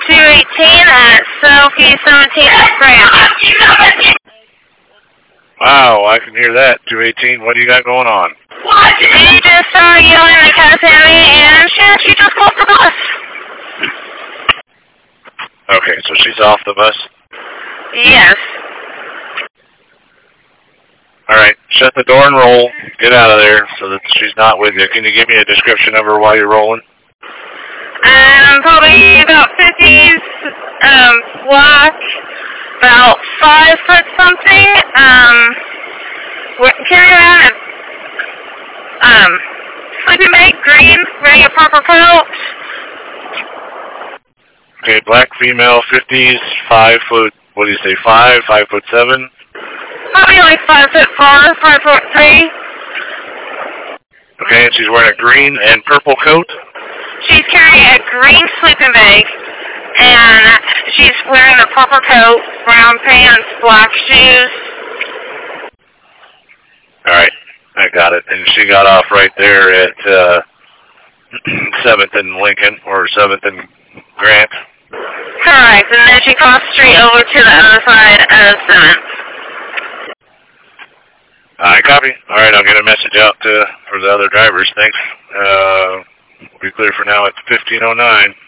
218 at Selkie 17 at Grant. Wow, I can hear that. 218, what do you got going on? She just started yelling at Cat Sammy, and she just called the bus. Okay, so she's off the bus? Yes. Alright, shut the door and roll. Get out of there so that she's not with you. Can you give me a description of her while you're rolling? Probably about 50s, black, about 5 foot something, carrying around a, sleeping bag, green, wearing a purple coat. Okay, black female, 50s, 5 foot, what do you say, 5'7"? Probably like 5'4", 5'3". Okay, and she's wearing a green and purple coat? She's carrying a green sleeping bag, and she's wearing a purple coat, brown pants, black shoes. Alright, I got it. And she got off right there at 7th and Lincoln, or 7th and Grant? Correct, and then she crossed the street over to the other side of 7th. Alright, copy. Alright, I'll get a message out for the other drivers. Thanks. We'll be clear for now at 1509.